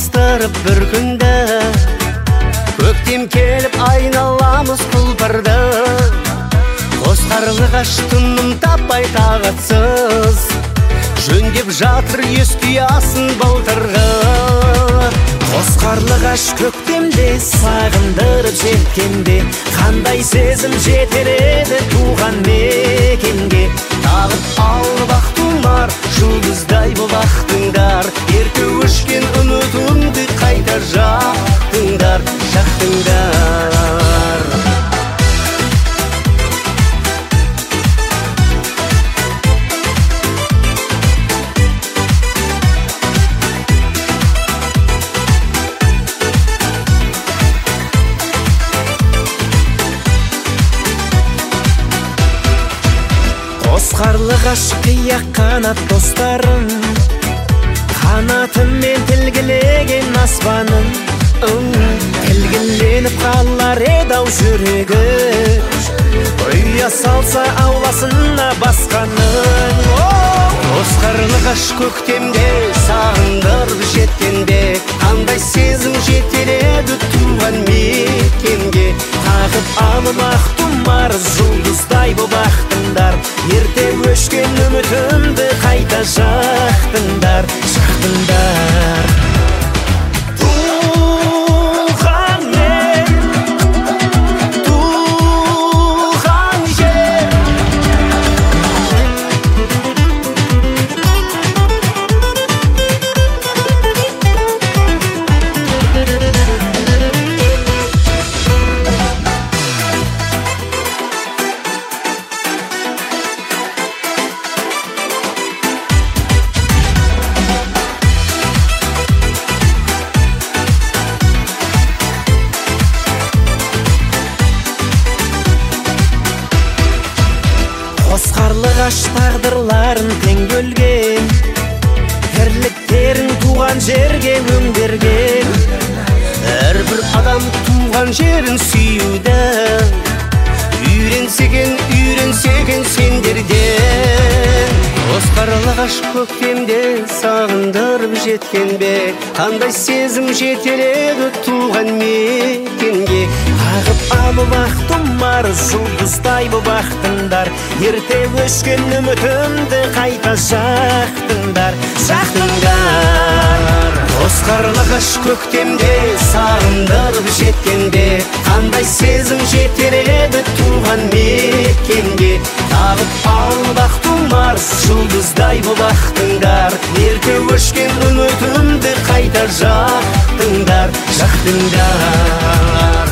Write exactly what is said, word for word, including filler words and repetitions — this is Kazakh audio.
бастырып бір күнді, көктем келіп айналамыз құлпырды. Қос қарлығаш тыным таппай тағатсыз, жөндеп жатыр ес-түясын былтырғы. Қос қарлығаш көктемде сағындырып жеткенде, қандай сезім жетер еді туған мекенге. Тағып алып ақ тұмар жұлдыздай боп ақтыңдар, ерте өшкен үмітімді қайта жақтыңдар, жақтыңдар. Қос қарлығаш қияқ қанат достарым, қанатымен тілгілеген аспаным. Тілгіленіп қалар еді-ау жүрегі, ұя салса ауласына басқаның. Қос қарлығаш көктемде сағындырып жеткенде, қандай сезім жетер еді туған мекенге. Тағып алып ақ тұмар жұлдыздай боп ақтыңдар, ерте өшкен үмітімді қайта жақтыңдар, жақтыңдар. Қос қарлығаш тағдырларын тең бөлген, тірліктерін туған жерге өңдерген. Әрбір адам туған жерін сүюді үйренсеген, үйренсеген сендерден. Қос қарлығаш көктемде сағындырып жеткенде, қандай сезім жетер еді туған мекенге. Тағып алып ақ тұмар жұлдыздай боп ақтыңдар, ерте өшкен үмітімді қайта жақтыңдар, жақтыңдар. Қос қарлығаш көктемде сағындырып жеткенде, қандай сезім жетер еді туған мекенге. Тағып алып ақ тұмар жұлдыздай боп ақтыңдар, ерте өшкен үмітімді қайта жақтыңдар, жақтыңдар.